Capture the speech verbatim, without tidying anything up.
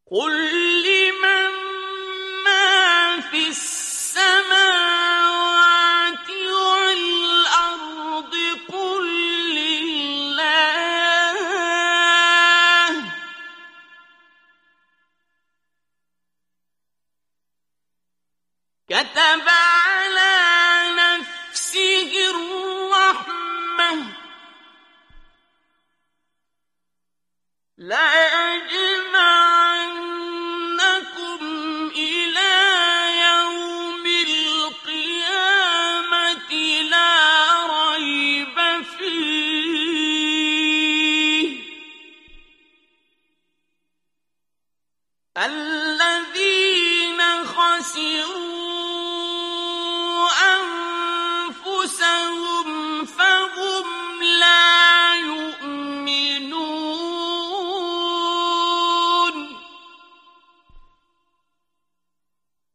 قُل لِّمَن مَّا فِي السَّمَاوَاتِ وَالْأَرْضِ قُل لِّلَّهِ ۚ كَتَبَ عَلَىٰ نَفْسِهِ الرَّحْمَةَ ۚ لَيَجْمَعَنَّكُمْ إِلَىٰ يَوْمِ الْقِيَامَةِ لَا رَيْبَ فِيهِ.